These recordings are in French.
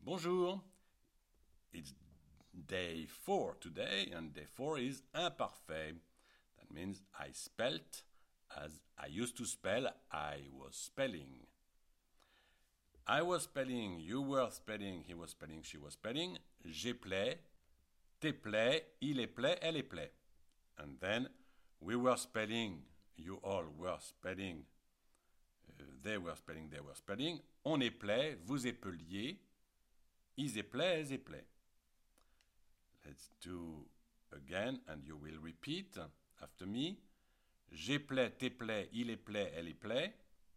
Bonjour. It's day 4 today, and day 4 is imparfait. That means I spelt as I used to spell, I was spelling. I was spelling, you were spelling, he was spelling, she was spelling. J'ai play, t'es play, il est play, elle est play. And then we were spelling, you all were spelling, they were spelling, they were spelling. On est play, vous épeliez, ils éplait, elles éplait. Let's do again, and you will repeat after me. J'ai play, t'es play, il est play, elle est play.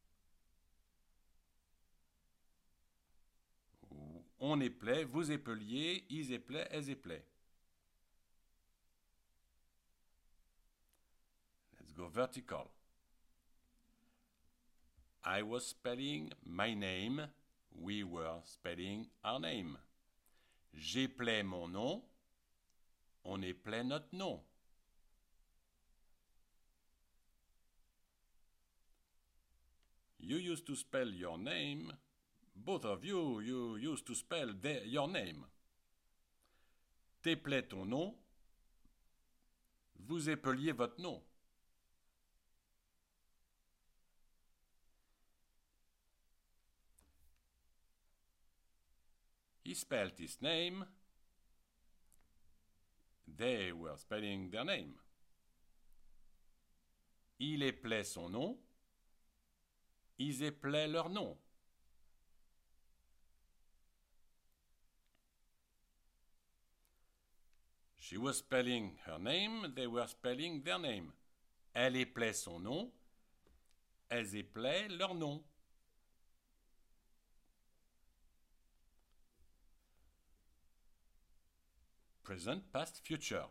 On est play, vous épeliez, ils éplait, elles éplait. Let's go vertical. I was spelling my name. We were spelling our name. J'éplais mon nom. On éplait notre nom. You used to spell your name. Both of you, you used to spell your name. T'éplais ton nom. Vous épeliez votre nom. He spelled his name. They were spelling their name. Il éplait son nom. Ils éplaient leur nom. She was spelling her name. They were spelling their name. Elle éplait son nom. Elles éplaient leur nom. Present, past, future.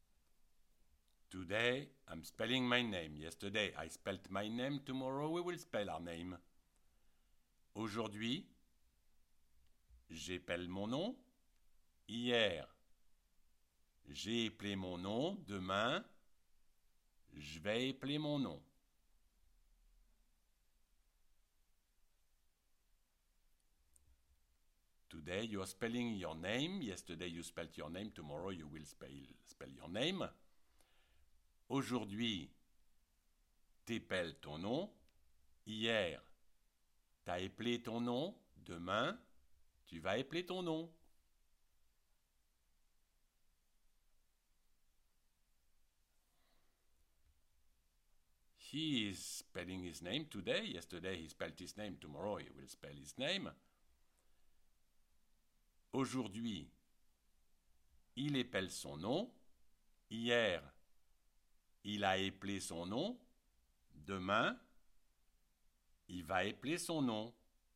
Today, I'm spelling my name. Yesterday, I spelled my name. Tomorrow, we will spell our name. Aujourd'hui, j'épelle mon nom. Hier, j'ai éplé mon nom. Demain, je vais épeler mon nom. Today you are spelling your name. Yesterday you spelled your name. Tomorrow you will spell your name. Aujourd'hui, t'épelles ton nom. Hier, t'as éplé ton nom. Demain, tu vas épeler ton nom. He is spelling his name today. Yesterday he spelled his name. Tomorrow he will spell his name. Aujourd'hui, il épelle son nom. Hier, il a éplé son nom. Demain, il va épeler son nom.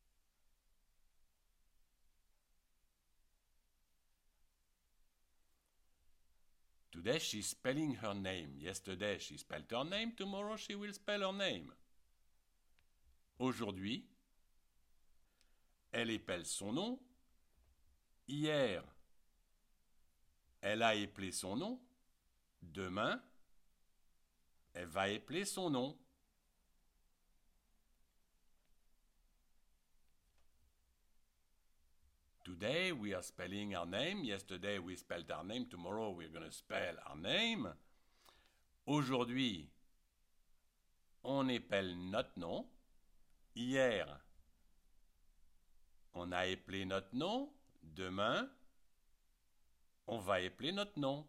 Today she's spelling her name. Yesterday she spelled her name. Tomorrow she will spell her name. Aujourd'hui, elle épelle son nom. Hier, elle a éplé son nom. Demain, elle va épeler son nom. Today we are spelling our name. Yesterday we spelled our name. Tomorrow we're going to spell our name. Aujourd'hui, on épelle notre nom. Hier, on a éplé notre nom. Demain, on va épeler notre nom.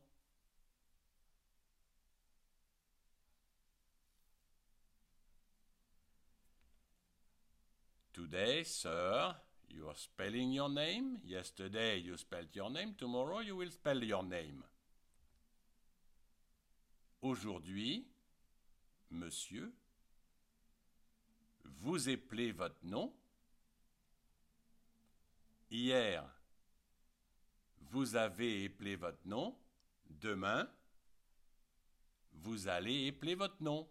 Today, sir, you are spelling your name. Yesterday, you spelled your name. Tomorrow, you will spell your name. Aujourd'hui, monsieur, vous épelez votre nom. Hier, vous avez éplé votre nom. Demain, vous allez épeler votre nom.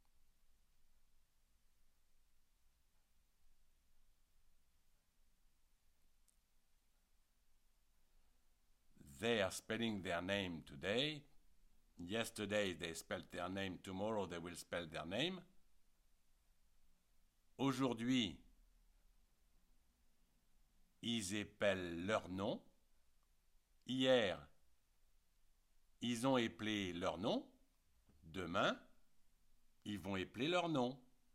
They are spelling their name today. Yesterday they spelled their name. Tomorrow they will spell their name. Aujourd'hui, ils épellent leur nom. Hier, ils ont épelé leur nom. Demain, ils vont épeler leur nom.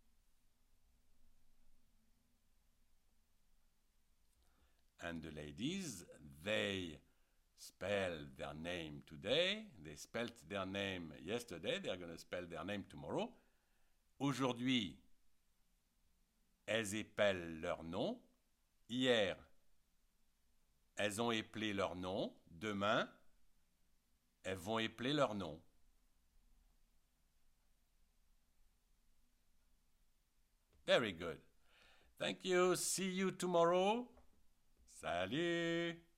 And the ladies, they spell their name today. They spelled their name yesterday. They're going to spell their name tomorrow. Aujourd'hui, elles épellent leur nom. Hier, elles ont épelé leur nom. Demain, elles vont épeler leur nom. Very good. Thank you. See you tomorrow. Salut.